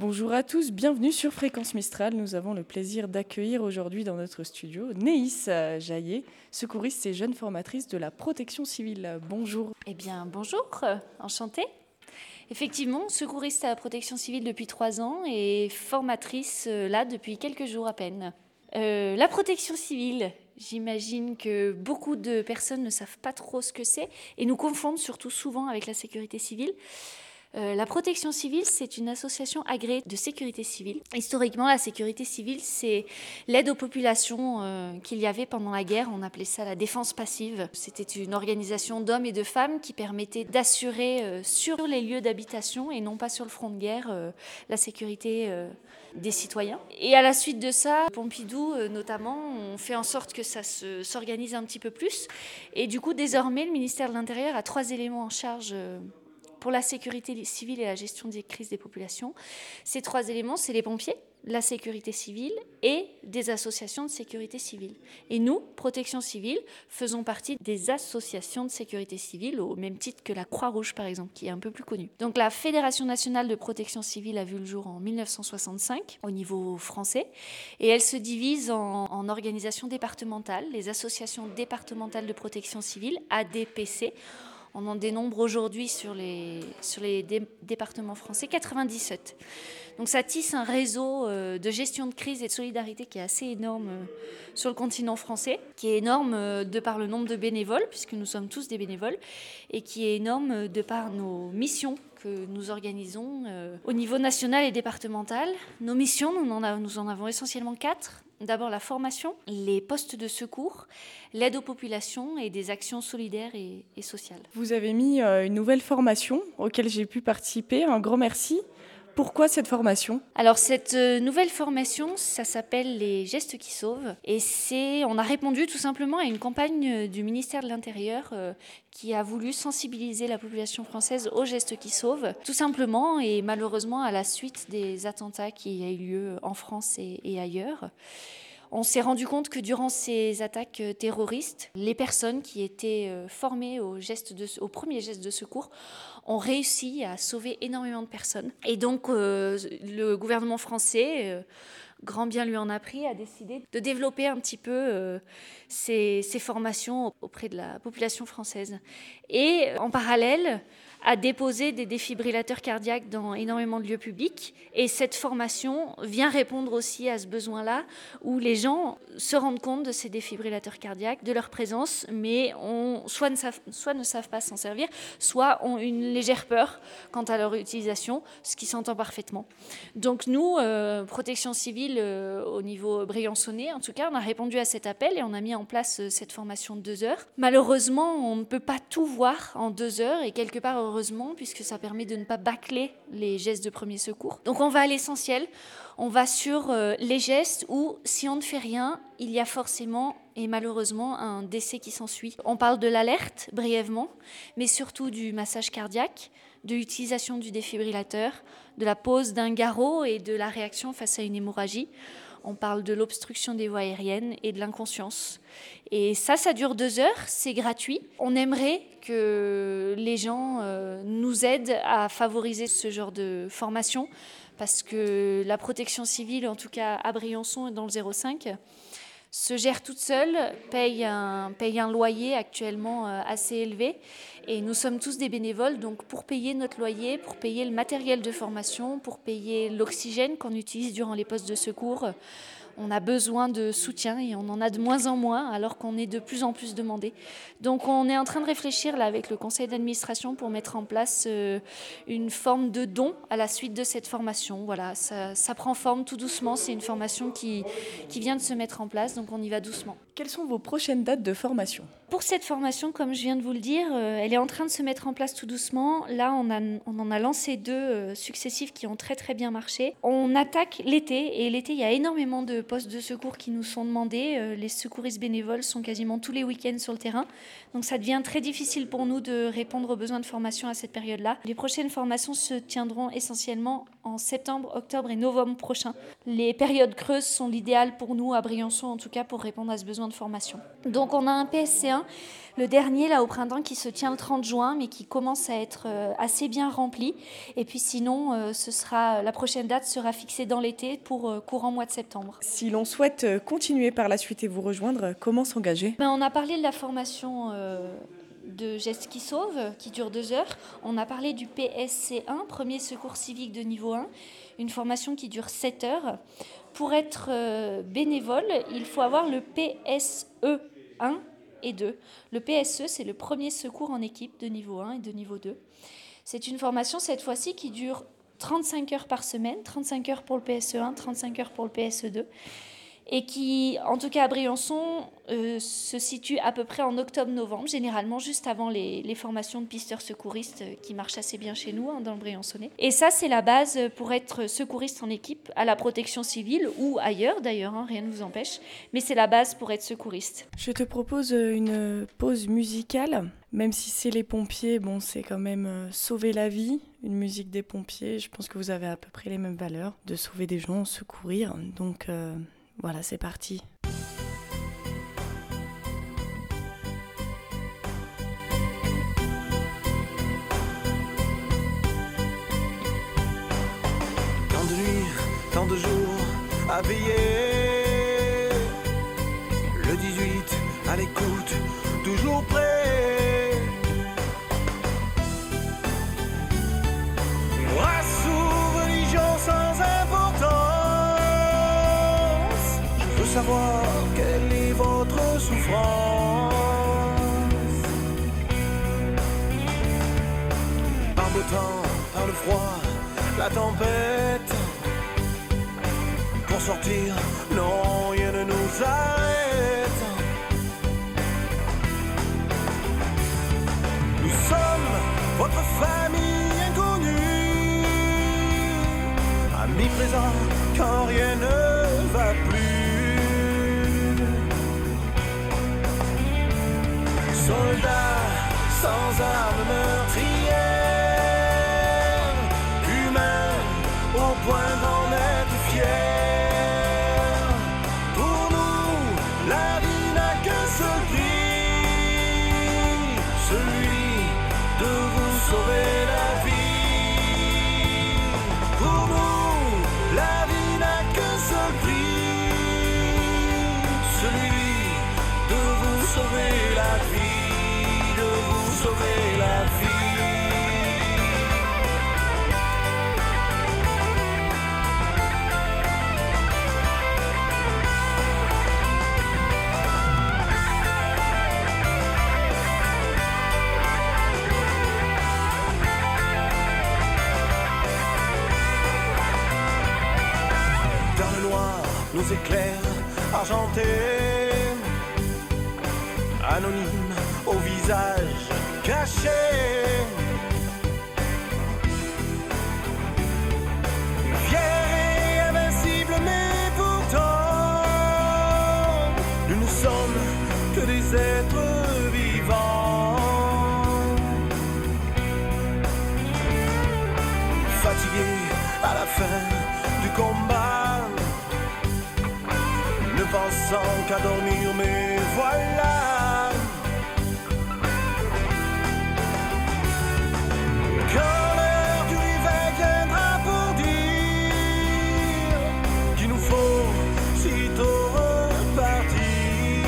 Bonjour à tous, bienvenue sur Fréquence Mistral. Nous avons le plaisir d'accueillir aujourd'hui dans notre studio Néis Jaillet, secouriste et jeune formatrice de la protection civile. Bonjour. Eh bien, bonjour, enchantée. Effectivement, secouriste à la protection civile depuis 3 ans et formatrice là depuis quelques jours à peine. La protection civile, j'imagine que beaucoup de personnes ne savent pas trop ce que c'est et nous confondent surtout souvent avec la sécurité civile. La protection civile, c'est une association agréée de sécurité civile. Historiquement, la sécurité civile, c'est l'aide aux populations qu'il y avait pendant la guerre. On appelait ça la défense passive. C'était une organisation d'hommes et de femmes qui permettait d'assurer sur les lieux d'habitation et non pas sur le front de guerre la sécurité des citoyens. Et à la suite de ça, Pompidou notamment, on fait en sorte que ça s'organise un petit peu plus. Et du coup, désormais, le ministère de l'Intérieur a 3 éléments en charge pour la sécurité civile et la gestion des crises des populations. Ces 3 éléments, c'est les pompiers, la sécurité civile et des associations de sécurité civile. Et nous, Protection civile, faisons partie des associations de sécurité civile, au même titre que la Croix-Rouge, par exemple, qui est un peu plus connue. Donc la Fédération nationale de protection civile a vu le jour en 1965, au niveau français, et elle se divise en organisations départementales, les associations départementales de protection civile, ADPC. On en dénombre aujourd'hui sur les départements français 97. Donc ça tisse un réseau de gestion de crise et de solidarité qui est assez énorme sur le continent français, qui est énorme de par le nombre de bénévoles, puisque nous sommes tous des bénévoles, et qui est énorme de par nos missions que nous organisons au niveau national et départemental. Nos missions, nous en avons essentiellement 4. D'abord la formation, les postes de secours, l'aide aux populations et des actions solidaires et sociales. Vous avez mis une nouvelle formation auquel j'ai pu participer. Un grand merci. Pourquoi cette formation ? Alors cette nouvelle formation, ça s'appelle les gestes qui sauvent. Et on a répondu tout simplement à une campagne du ministère de l'Intérieur qui a voulu sensibiliser la population française aux gestes qui sauvent. Tout simplement et malheureusement à la suite des attentats qui a eu lieu en France et ailleurs. On s'est rendu compte que durant ces attaques terroristes, les personnes qui étaient formées aux premiers gestes de secours ont réussi à sauver énormément de personnes. Et donc le gouvernement français, grand bien lui en a pris, a décidé de développer un petit peu ces formations auprès de la population française. Et en parallèle, a déposé des défibrillateurs cardiaques dans énormément de lieux publics. Et cette formation vient répondre aussi à ce besoin-là, où les gens se rendent compte de ces défibrillateurs cardiaques, de leur présence, mais soit ne savent pas s'en servir, soit ont une légère peur quant à leur utilisation, ce qui s'entend parfaitement. Donc nous, Protection civile, au niveau briançonnais, en tout cas, on a répondu à cet appel et on a mis en place cette formation de 2 heures. Malheureusement, on ne peut pas tout voir en 2 heures et quelque part, heureusement, puisque ça permet de ne pas bâcler les gestes de premier secours. Donc on va à l'essentiel, on va sur les gestes où, si on ne fait rien, il y a forcément et malheureusement un décès qui s'ensuit. On parle de l'alerte, brièvement, mais surtout du massage cardiaque, de l'utilisation du défibrillateur, de la pose d'un garrot et de la réaction face à une hémorragie. On parle de l'obstruction des voies aériennes et de l'inconscience. Et ça dure 2 heures, c'est gratuit. On aimerait que les gens nous aident à favoriser ce genre de formation parce que la protection civile, en tout cas à Briançon et dans le 05, se gère toute seule, paye un loyer actuellement assez élevé. Et nous sommes tous des bénévoles, donc pour payer notre loyer, pour payer le matériel de formation, pour payer l'oxygène qu'on utilise durant les postes de secours, on a besoin de soutien et on en a de moins en moins alors qu'on est de plus en plus demandé. Donc on est en train de réfléchir là avec le conseil d'administration pour mettre en place une forme de don à la suite de cette formation. Voilà, ça prend forme tout doucement, c'est une formation qui vient de se mettre en place, donc on y va doucement. Quelles sont vos prochaines dates de formation ? Pour cette formation, comme je viens de vous le dire, elle est en train de se mettre en place tout doucement. Là, on en a lancé 2 successifs qui ont très très bien marché. On attaque l'été, et l'été, il y a énormément de postes de secours qui nous sont demandés. Les secouristes bénévoles sont quasiment tous les week-ends sur le terrain. Donc ça devient très difficile pour nous de répondre aux besoins de formation à cette période-là. Les prochaines formations se tiendront essentiellement en septembre, octobre et novembre prochains. Les périodes creuses sont l'idéal pour nous, à Briançon en tout cas, pour répondre à ce besoin de formation. Donc on a un PSC1, le dernier là au printemps, qui se tient le 30 juin, mais qui commence à être assez bien rempli. Et puis sinon, la prochaine date sera fixée dans l'été pour courant mois de septembre. Si l'on souhaite continuer par la suite et vous rejoindre, comment s'engager ? On a parlé de la formation de Gestes qui sauvent, qui dure 2 heures. On a parlé du PSC1, Premier Secours Civique de niveau 1, une formation qui dure 7 heures. Pour être bénévole, il faut avoir le PSE1 et 2. Le PSE, c'est le Premier Secours en équipe de niveau 1 et de niveau 2. C'est une formation, cette fois-ci, qui dure 35 heures par semaine, 35 heures pour le PSE1, 35 heures pour le PSE2. Et qui, en tout cas à Briançon, se situe à peu près en octobre-novembre, généralement juste avant les formations de pisteurs secouristes qui marchent assez bien chez nous, dans le Briançonnais. Et ça, c'est la base pour être secouriste en équipe à la protection civile ou ailleurs d'ailleurs, rien ne vous empêche. Mais c'est la base pour être secouriste. Je te propose une pause musicale. Même si c'est les pompiers, c'est quand même sauver la vie. Une musique des pompiers, je pense que vous avez à peu près les mêmes valeurs, de sauver des gens, secourir. Donc voilà, c'est parti. Tant de nuits, tant de jours à veiller. Le 18 à l'écoute, toujours prêt. Rassure religion sans importance. Je veux savoir quelle est votre souffrance. Par beau temps, par le froid, la tempête. Pour sortir, non, rien ne nous arrête. Nous sommes votre famille inconnue, amis présents quand rien ne va plus. Soldats sans armes meurtrières, humains au point d'en être fiers. Pour nous, la vie n'a qu'un seul prix, celui de vous sauver la vie. Pour nous, la vie n'a qu'un seul prix, celui de vous sauver la vie, de vous sauver la vie. Nos éclairs argentés, anonymes au visage caché. Fiers et invincibles, mais pourtant, nous ne sommes que des êtres vivants. Fatigués à la fin du combat, ne pensant qu'à dormir, mais voilà. Quand l'heure du réveil viendra pour dire qu'il nous faut sitôt repartir.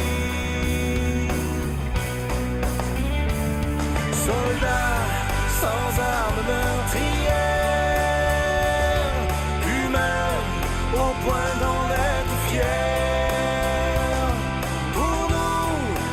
Soldats sans armes meurtrières, humains au point d'en être fiers. Pour nous,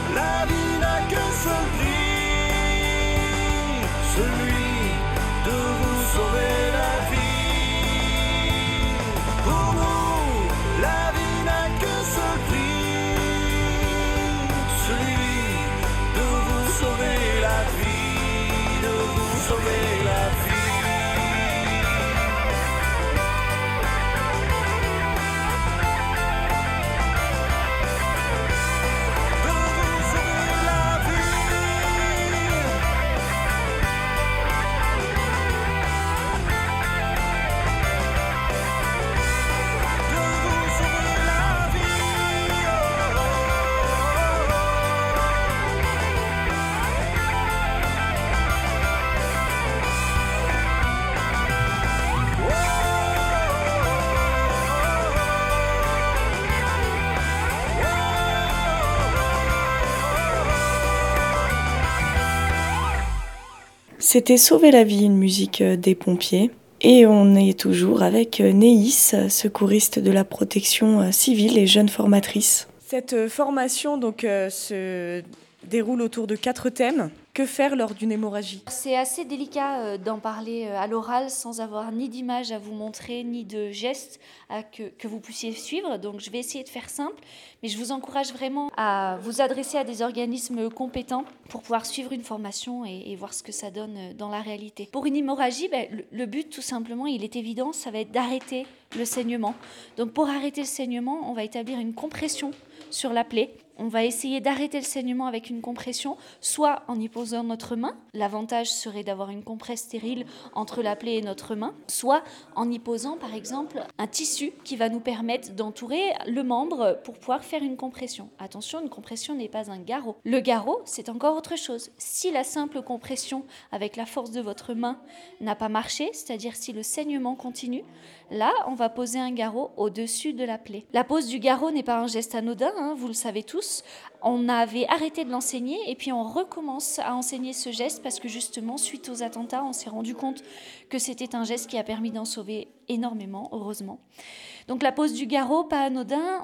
C'était Sauver la vie, une musique des pompiers. Et on est toujours avec Néis, secouriste de la protection civile et jeune formatrice. Cette formation se déroule autour de 4 thèmes. Que faire lors d'une hémorragie ? C'est assez délicat d'en parler à l'oral sans avoir ni d'image à vous montrer, ni de gestes que vous puissiez suivre. Donc je vais essayer de faire simple, mais je vous encourage vraiment à vous adresser à des organismes compétents pour pouvoir suivre une formation et voir ce que ça donne dans la réalité. Pour une hémorragie, le but tout simplement, il est évident, ça va être d'arrêter le saignement. Donc pour arrêter le saignement, on va établir une compression sur la plaie. On va essayer d'arrêter le saignement avec une compression, soit en y posant notre main. L'avantage serait d'avoir une compresse stérile entre la plaie et notre main, soit en y posant par exemple un tissu qui va nous permettre d'entourer le membre pour pouvoir faire une compression. Attention, une compression n'est pas un garrot. Le garrot, c'est encore autre chose. Si la simple compression avec la force de votre main n'a pas marché, c'est-à-dire si le saignement continue, là, on va poser un garrot au-dessus de la plaie. La pose du garrot n'est pas un geste anodin, vous le savez tous. On avait arrêté de l'enseigner et puis on recommence à enseigner ce geste parce que justement, suite aux attentats, on s'est rendu compte que c'était un geste qui a permis d'en sauver énormément, heureusement. Donc la pose du garrot, pas anodin,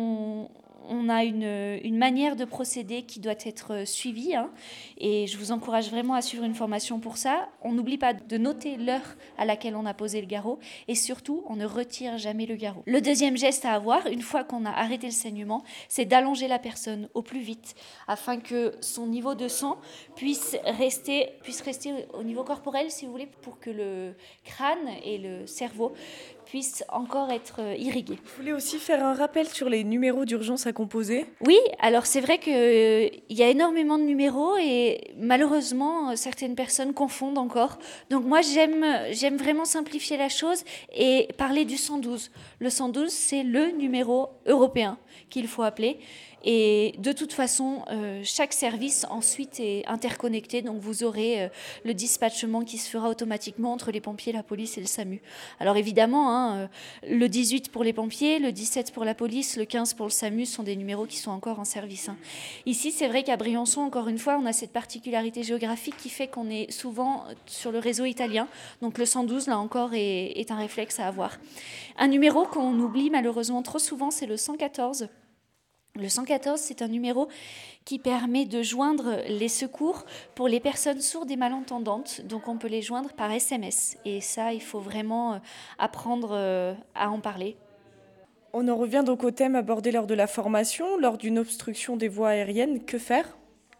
on a une manière de procéder qui doit être suivie et je vous encourage vraiment à suivre une formation pour ça. On n'oublie pas de noter l'heure à laquelle on a posé le garrot et surtout, on ne retire jamais le garrot. Le deuxième geste à avoir, une fois qu'on a arrêté le saignement, c'est d'allonger la personne au plus vite afin que son niveau de sang puisse rester au niveau corporel, si vous voulez, pour que le crâne et le cerveau puissent encore être irrigués. Vous voulez aussi faire un rappel sur les numéros d'urgence à composer ? Oui, alors c'est vrai qu'il y a énormément de numéros et malheureusement, certaines personnes confondent encore. Donc moi, j'aime vraiment simplifier la chose et parler du 112. Le 112, c'est le numéro européen qu'il faut appeler. Et de toute façon, chaque service ensuite est interconnecté, donc vous aurez le dispatchement qui se fera automatiquement entre les pompiers, la police et le SAMU. Alors évidemment, le 18 pour les pompiers, le 17 pour la police, le 15 pour le SAMU sont des numéros qui sont encore en service. Ici, c'est vrai qu'à Briançon, encore une fois, on a cette particularité géographique qui fait qu'on est souvent sur le réseau italien. Donc le 112, là encore, est un réflexe à avoir. Un numéro qu'on oublie malheureusement trop souvent, c'est le 114. Le 114, c'est un numéro qui permet de joindre les secours pour les personnes sourdes et malentendantes. Donc on peut les joindre par SMS. Et ça, il faut vraiment apprendre à en parler. On en revient donc au thème abordé lors de la formation. Lors d'une obstruction des voies aériennes, que faire ?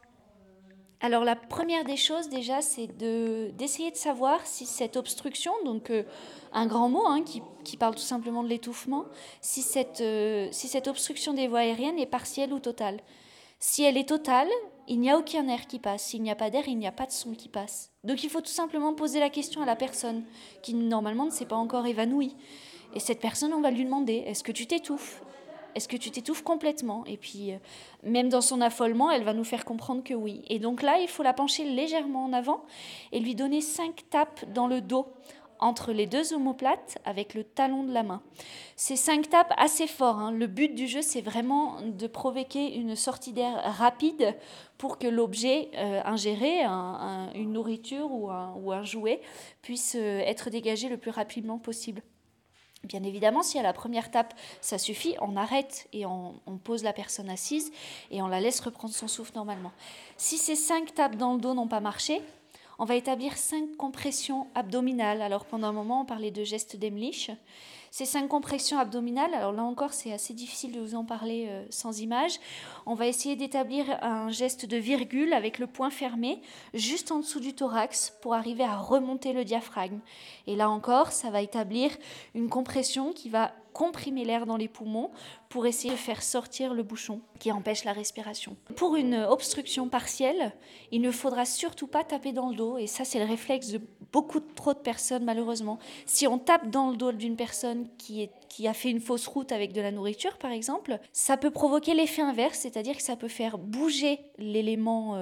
Alors la première des choses déjà, c'est d'essayer de savoir si cette obstruction, donc un grand mot qui parle tout simplement de l'étouffement, si cette obstruction des voies aériennes est partielle ou totale. Si elle est totale, il n'y a aucun air qui passe. S'il n'y a pas d'air, il n'y a pas de son qui passe. Donc il faut tout simplement poser la question à la personne qui normalement ne s'est pas encore évanouie. Et cette personne, on va lui demander, est-ce que tu t'étouffes ? Est-ce que tu t'étouffes complètement ? Et puis, même dans son affolement, elle va nous faire comprendre que oui. Et donc là, il faut la pencher légèrement en avant et lui donner 5 tapes dans le dos, entre les 2 omoplates avec le talon de la main. Ces 5 tapes assez fort. Le but du jeu, c'est vraiment de provoquer une sortie d'air rapide pour que l'objet ingéré, une nourriture ou un jouet, puisse être dégagé le plus rapidement possible. Bien évidemment, si à la première tape, ça suffit, on arrête et on pose la personne assise et on la laisse reprendre son souffle normalement. Si ces 5 tapes dans le dos n'ont pas marché, on va établir 5 compressions abdominales. Alors pendant un moment, on parlait de gestes d'Emlich. Ces 5 compressions abdominales, alors là encore, c'est assez difficile de vous en parler sans image. On va essayer d'établir un geste de virgule avec le poing fermé, juste en dessous du thorax, pour arriver à remonter le diaphragme. Et là encore, ça va établir une compression qui va comprimer l'air dans les poumons pour essayer de faire sortir le bouchon qui empêche la respiration. Pour une obstruction partielle, il ne faudra surtout pas taper dans le dos, et ça c'est le réflexe de beaucoup trop de personnes malheureusement. Si on tape dans le dos d'une personne qui a fait une fausse route avec de la nourriture par exemple, ça peut provoquer l'effet inverse, c'est-à-dire que ça peut faire bouger l'élément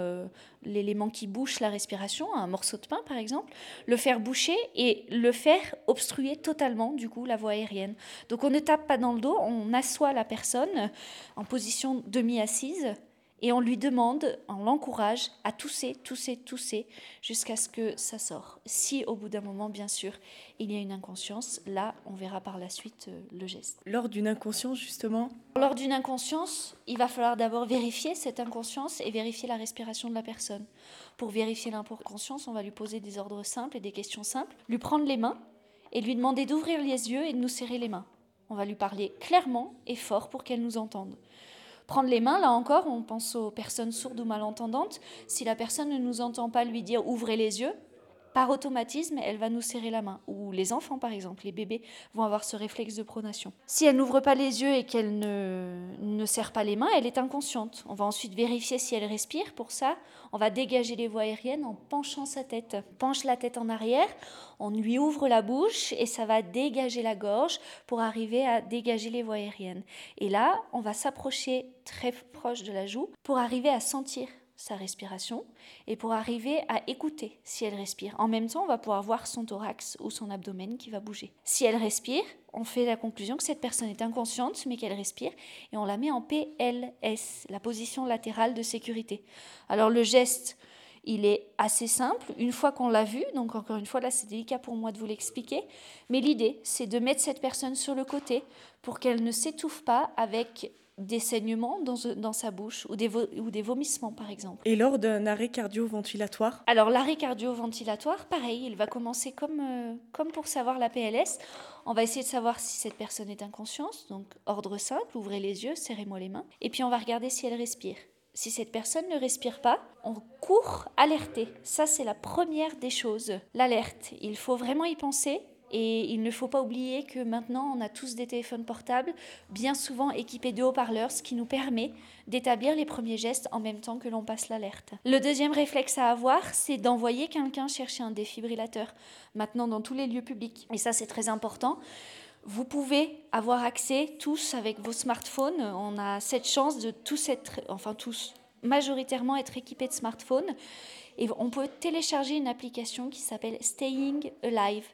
qui bouche la respiration, un morceau de pain par exemple, le faire boucher et le faire obstruer totalement du coup la voie aérienne. Donc on ne tape pas dans le dos, on assoit la personne en position demi-assise Et on lui demande, on l'encourage à tousser, jusqu'à ce que ça sorte. Si au bout d'un moment, bien sûr, il y a une inconscience, là, on verra par la suite le geste. Lors d'une inconscience, justement ? Lors d'une inconscience, il va falloir d'abord vérifier cette inconscience et vérifier la respiration de la personne. Pour vérifier l'inconscience, on va lui poser des ordres simples et des questions simples, lui prendre les mains et lui demander d'ouvrir les yeux et de nous serrer les mains. On va lui parler clairement et fort pour qu'elle nous entende. Prendre les mains, là encore, on pense aux personnes sourdes ou malentendantes. Si la personne ne nous entend pas lui dire « ouvrez les yeux », par automatisme, elle va nous serrer la main. Ou les enfants, par exemple, les bébés vont avoir ce réflexe de pronation. Si elle n'ouvre pas les yeux et qu'elle ne serre pas les mains, elle est inconsciente. On va ensuite vérifier si elle respire. Pour ça, on va dégager les voies aériennes en penchant sa tête. On penche la tête en arrière, on lui ouvre la bouche et ça va dégager la gorge pour arriver à dégager les voies aériennes. Et là, on va s'approcher très proche de la joue pour arriver à sentir sa respiration et pour arriver à écouter si elle respire. En même temps, on va pouvoir voir son thorax ou son abdomen qui va bouger. Si elle respire, on fait la conclusion que cette personne est inconsciente mais qu'elle respire et on la met en PLS, la position latérale de sécurité. Alors le geste, il est assez simple une fois qu'on l'a vu, donc encore une fois là c'est délicat pour moi de vous l'expliquer, mais l'idée c'est de mettre cette personne sur le côté pour qu'elle ne s'étouffe pas avec des saignements dans sa bouche ou des vomissements par exemple. Et lors d'un arrêt cardio-ventilatoire ? Alors l'arrêt cardio-ventilatoire, pareil, il va commencer comme pour savoir la PLS. On va essayer de savoir si cette personne est inconsciente, donc ordre simple, ouvrez les yeux, serrez-moi les mains, et puis on va regarder si elle respire. Si cette personne ne respire pas, on court alerter. Ça, c'est la première des choses. L'alerte, il faut vraiment y penser. Et il ne faut pas oublier que maintenant, on a tous des téléphones portables, bien souvent équipés de haut-parleurs, ce qui nous permet d'établir les premiers gestes en même temps que l'on passe l'alerte. Le deuxième réflexe à avoir, c'est d'envoyer quelqu'un chercher un défibrillateur, maintenant dans tous les lieux publics. Et ça, c'est très important. Vous pouvez avoir accès tous avec vos smartphones. On a cette chance de tous majoritairement être équipés de smartphones. Et on peut télécharger une application qui s'appelle Staying Alive.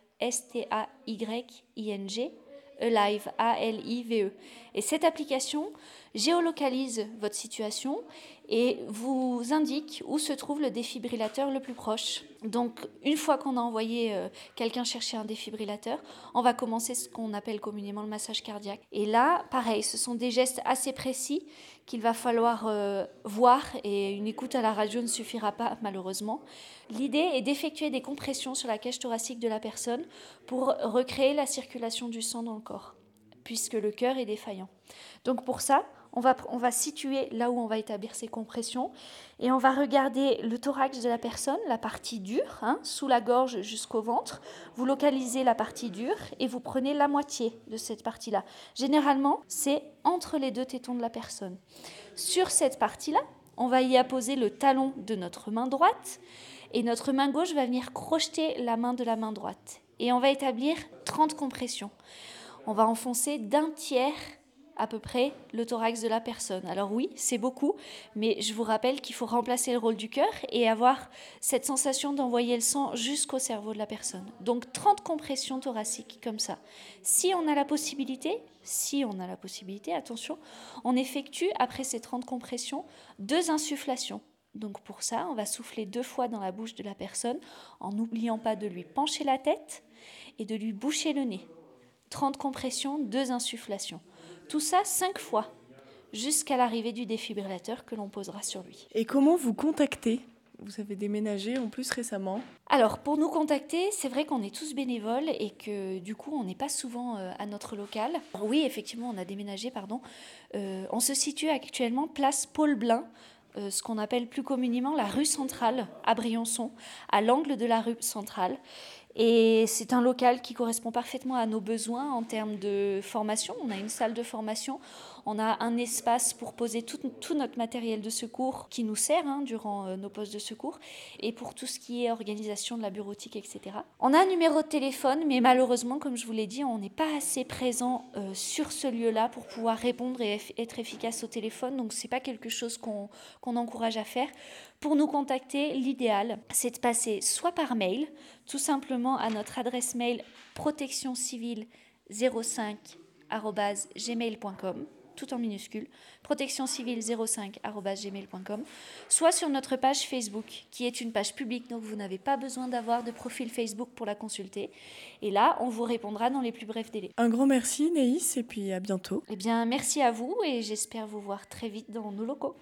S-T-A-Y-I-N-G, Alive, A-L-I-V-E. Et cette application géolocalise votre situation et vous indique où se trouve le défibrillateur le plus proche. Donc, une fois qu'on a envoyé quelqu'un chercher un défibrillateur, on va commencer ce qu'on appelle communément le massage cardiaque. Et là, pareil, ce sont des gestes assez précis qu'il va falloir voir et une écoute à la radio ne suffira pas, malheureusement. L'idée est d'effectuer des compressions sur la cage thoracique de la personne pour recréer la circulation du sang dans le corps, puisque le cœur est défaillant. Donc pour ça, on va situer là où on va établir ces compressions et on va regarder le thorax de la personne, la partie dure, sous la gorge jusqu'au ventre. Vous localisez la partie dure et vous prenez la moitié de cette partie-là. Généralement, c'est entre les deux tétons de la personne. Sur cette partie-là, on va y apposer le talon de notre main droite et notre main gauche va venir crocheter la main de la main droite. Et on va établir 30 compressions. On va enfoncer d'un tiers à peu près le thorax de la personne. Alors oui, c'est beaucoup, mais je vous rappelle qu'il faut remplacer le rôle du cœur et avoir cette sensation d'envoyer le sang jusqu'au cerveau de la personne. Donc 30 compressions thoraciques comme ça. Si on a la possibilité, attention, on effectue après ces 30 compressions 2 insufflations. Donc pour ça, on va souffler 2 fois dans la bouche de la personne en n'oubliant pas de lui pencher la tête et de lui boucher le nez. 30 compressions, 2 insufflations. Tout ça 5 fois, jusqu'à l'arrivée du défibrillateur que l'on posera sur lui. Et comment vous contactez ? Vous avez déménagé en plus récemment. Alors, pour nous contacter, c'est vrai qu'on est tous bénévoles et que du coup, on n'est pas souvent à notre local. Oui, effectivement, on a déménagé, on se situe actuellement place Paul Blin, ce qu'on appelle plus communément la rue centrale à Briançon, à l'angle de la rue centrale. Et c'est un local qui correspond parfaitement à nos besoins en termes de formation. On a une salle de formation, on a un espace pour poser tout notre matériel de secours qui nous sert durant nos postes de secours et pour tout ce qui est organisation de la bureautique, etc. On a un numéro de téléphone, mais malheureusement, comme je vous l'ai dit, on n'est pas assez présent sur ce lieu-là pour pouvoir répondre et être efficace au téléphone. Donc, ce n'est pas quelque chose qu'on encourage à faire. Pour nous contacter, l'idéal, c'est de passer soit par mail, tout simplement à notre adresse mail protectioncivile05@gmail.com. tout en minuscules, protectioncivile05@gmail.com, soit sur notre page Facebook, qui est une page publique, donc vous n'avez pas besoin d'avoir de profil Facebook pour la consulter. Et là, on vous répondra dans les plus brefs délais. Un grand merci Neis et puis à bientôt. Eh bien, merci à vous et j'espère vous voir très vite dans nos locaux.